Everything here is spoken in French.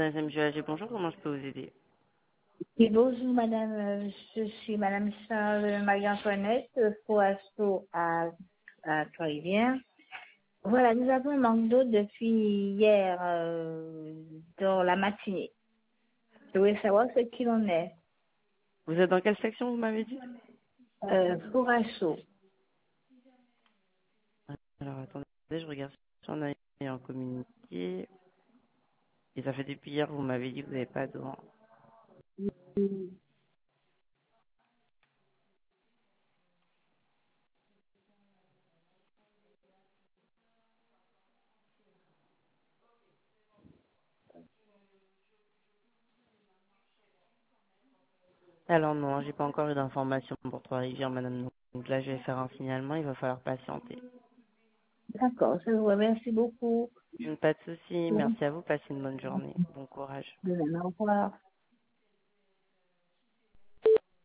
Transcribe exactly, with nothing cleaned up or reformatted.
S M G A G, bonjour, comment je peux vous aider? Et bonjour madame, euh, je suis madame Charles Marie-Antoinette, Foasso à, à Trois-Rivières. Voilà, nous avons un manque d'eau depuis hier euh, dans la matinée. Je voulais savoir ce qu'il en est. Vous êtes dans quelle section, vous m'avez dit? Euh, Foasso. Alors attendez, je regarde si on a été en communiqué. Et ça fait depuis hier, vous m'avez dit que vous n'avez pas d'eau. Alors non, j'ai pas encore eu d'informations pour Trois-Rivières, madame. Donc là, je vais faire un signalement, il va falloir patienter. D'accord, je vous remercie beaucoup. Pas de souci, De merci à vous, passez une bonne journée. Bon courage. même, au revoir.